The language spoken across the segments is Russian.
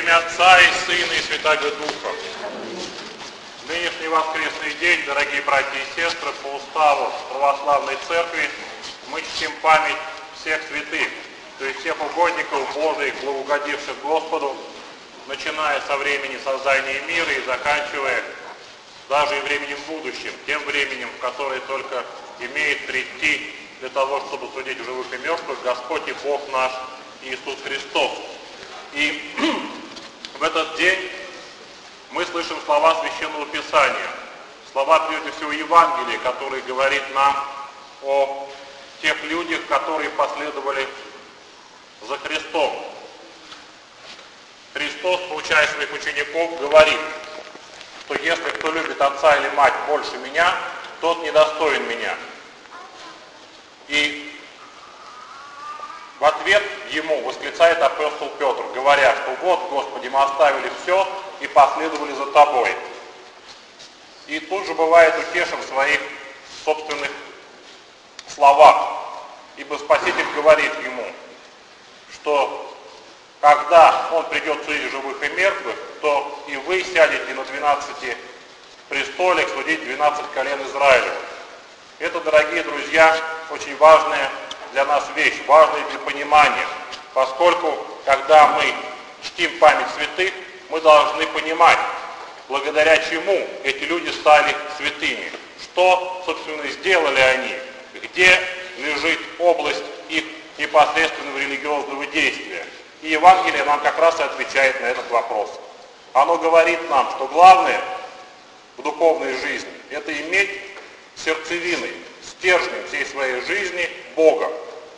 имя Отца и Сына и Святаго Духа. Нынешний воскресный день, дорогие братья и сестры, по уставу Православной Церкви мы чтим память всех святых, то есть всех угодников Божиих, благоугодивших Господу, начиная со времени создания мира и заканчивая даже и временем будущим, тем временем, которое только имеет прийти для того, чтобы судить живых и мертвых, Господь и Бог наш Иисус Христос. И в этот день мы слышим слова Священного Писания, слова, прежде всего, Евангелия, который говорит нам о тех людях, которые последовали за Христом. Христос, поучая своих учеников, говорит, что если кто любит отца или мать больше меня, тот недостоин меня. И в ответ ему восклицает апостол Петр, говоря, что вот, Господи, мы оставили все и последовали за Тобой. И тут же бывает утешен в своих собственных словах, ибо Спаситель говорит ему, что когда Он придет судить живых и мертвых, то и вы сядете на 12 престолах судить 12 колен Израилевых. Это, дорогие друзья, очень важная для нас вещь, важная для понимания, поскольку, когда мы чтим память святых, мы должны понимать, благодаря чему эти люди стали святыми, что, собственно, сделали они, где лежит область их непосредственного религиозного действия. И Евангелие нам как раз и отвечает на этот вопрос. Оно говорит нам, что главное в духовной жизни – это иметь сердцевиной, стержнем всей своей жизни Бога,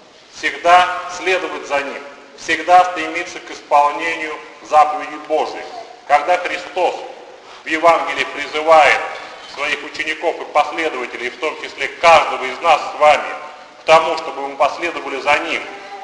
всегда следовать за Ним, всегда стремиться к исполнению заповедей Божьих. Когда Христос в Евангелии призывает своих учеников и последователей, в том числе каждого из нас с вами, к тому, чтобы мы последовали за Ним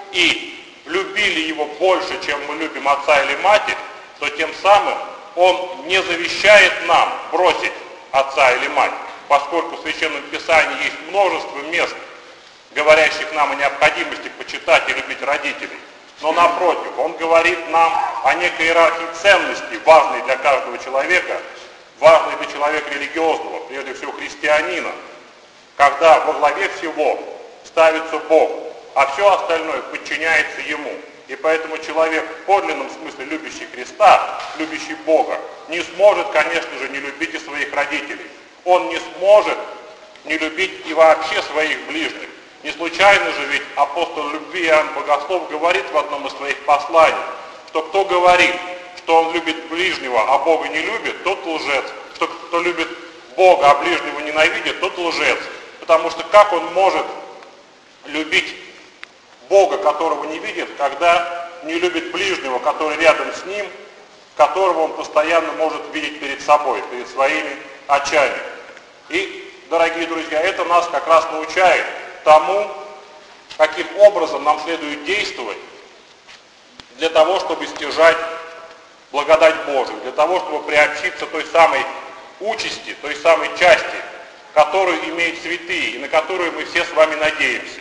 и любили Его больше, чем мы любим отца или мать, то тем самым Он не завещает нам бросить отца или мать, поскольку в Священном Писании есть множество мест, говорящих нам о необходимости почитать и любить родителей. Но напротив, Он говорит нам о некой иерархии ценностей, важной для каждого человека, важной для человека религиозного, прежде всего христианина, когда во главе всего ставится Бог, а все остальное подчиняется Ему. И поэтому человек в подлинном смысле любящий Христа, любящий Бога, не сможет, конечно же, не любить и своих родителей. Он не сможет не любить и вообще своих ближних. Не случайно же ведь апостол любви Иоанн Богослов говорит в одном из своих посланий, что кто говорит, что он любит ближнего, а Бога не любит, тот лжец. Что кто любит Бога, а ближнего ненавидит, тот лжец. Потому что как он может любить Бога, которого не видит, когда не любит ближнего, который рядом с ним, которого он постоянно может видеть перед собой, перед своими очами. И, дорогие друзья, это нас как раз научает тому, каким образом нам следует действовать для того, чтобы стяжать благодать Божию, для того, чтобы приобщиться той самой участи, той самой части, которую имеют святые и на которую мы все с вами надеемся.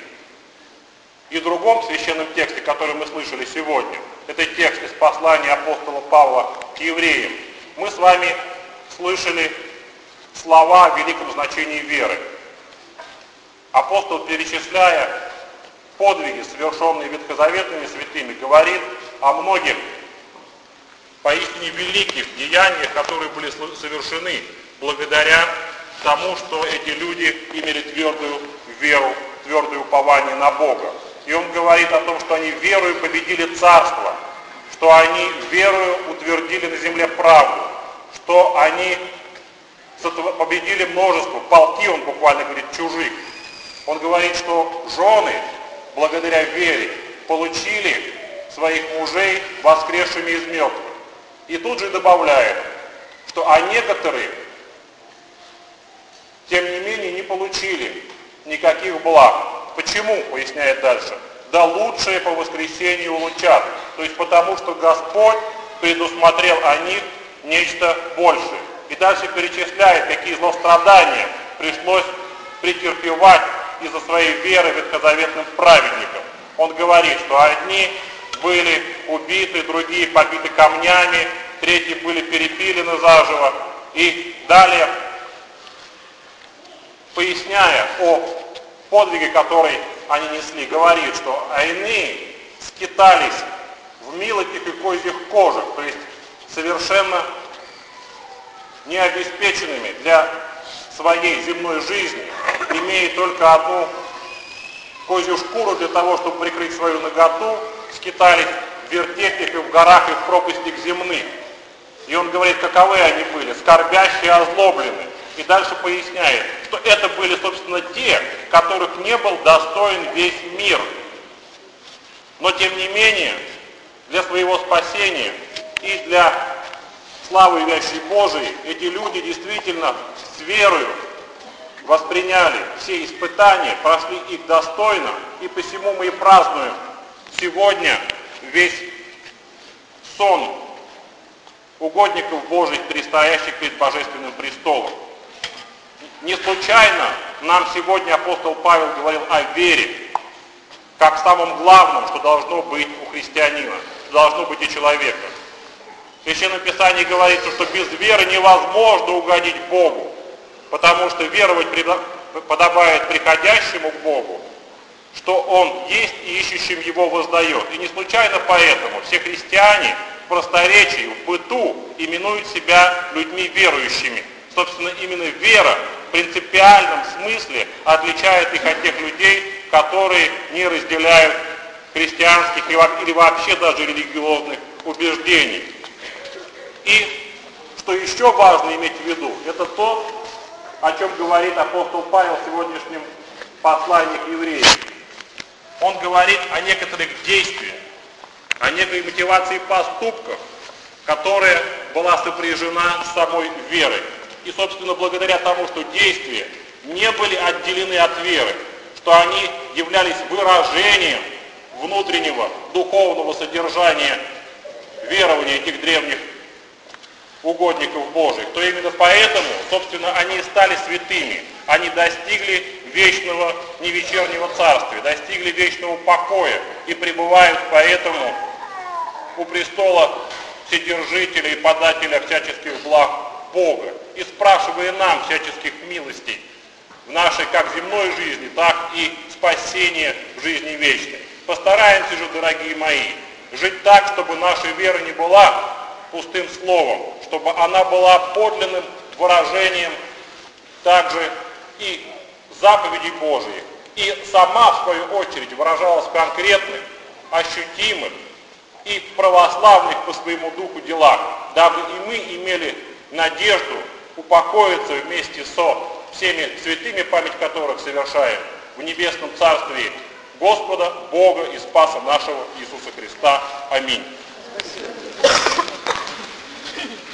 И в другом священном тексте, который мы слышали сегодня, это текст из послания апостола Павла к евреям, мы с вами слышали слова о великом значении веры. Апостол, перечисляя подвиги, совершенные ветхозаветными святыми, говорит о многих поистине великих деяниях, которые были совершены благодаря тому, что эти люди имели твердую веру, твердое упование на Бога. И он говорит о том, что они верою победили царство, что они верою утвердили на земле правду, что они победили множество, полки, он буквально говорит, чужих. Он говорит, что жены, благодаря вере, получили своих мужей воскресшими из мертвых. И тут же добавляет, что некоторые, тем не менее, не получили никаких благ. Почему? Поясняет дальше. Да лучшее по воскресению улучат. То есть потому, что Господь предусмотрел о них нечто большее. И дальше перечисляет, какие злострадания пришлось претерпевать из-за своей веры ветхозаветным праведникам. Он говорит, что одни были убиты, другие побиты камнями, третьи были перепилены заживо. И далее, поясняя о подвиге, который они несли, говорит, что а иные скитались в милотях и козьих кожах, то есть совершенно необеспеченными для своей земной жизни, имея только одну козью шкуру для того, чтобы прикрыть свою наготу, скитались в вертепах и в горах и в пропастях земных. И он говорит, каковы они были, скорбящие, озлобленные. И дальше поясняет, что это были, собственно, те, которых не был достоин весь мир. Но, тем не менее, для своего спасения и для славы вящей Божией эти люди действительно с верою восприняли все испытания, прошли их достойно, и посему мы и празднуем сегодня весь сон угодников Божьих, предстоящих перед Божественным престолом. Не случайно нам сегодня апостол Павел говорил о вере, как самом главном, что должно быть у христианина, что должно быть у человека. В Священном Писании говорится, что без веры невозможно угодить Богу, потому что веровать подобает приходящему к Богу, что Он есть и ищущим Его воздает. И не случайно поэтому все христиане в просторечии, в быту именуют себя людьми верующими. Собственно, именно вера в принципиальном смысле отличает их от тех людей, которые не разделяют христианских или вообще даже религиозных убеждений. И что еще важно иметь в виду, это то, о чем говорит апостол Павел в сегодняшнем послании к евреям. Он говорит о некоторых действиях, о некой мотивации поступков, которая была сопряжена с самой верой. И, собственно, благодаря тому, что действия не были отделены от веры, что они являлись выражением внутреннего духовного содержания верования этих древних угодников Божьих, то именно поэтому, собственно, они стали святыми. Они достигли вечного невечернего царствия, достигли вечного покоя и пребывают поэтому у престола Вседержителя и подателя всяческих благ Бога. И спрашивая нам всяческих милостей в нашей как земной жизни, так и спасения в жизни вечной. Постараемся же, дорогие мои, жить так, чтобы наша вера не была пустым словом, чтобы она была подлинным выражением также и заповедей Божьих, и сама, в свою очередь, выражалась в конкретных, ощутимых и православных по своему духу делах, дабы и мы имели надежду упокоиться вместе со всеми святыми, память которых совершаем в небесном царстве Господа, Бога и Спаса нашего Иисуса Христа. Аминь.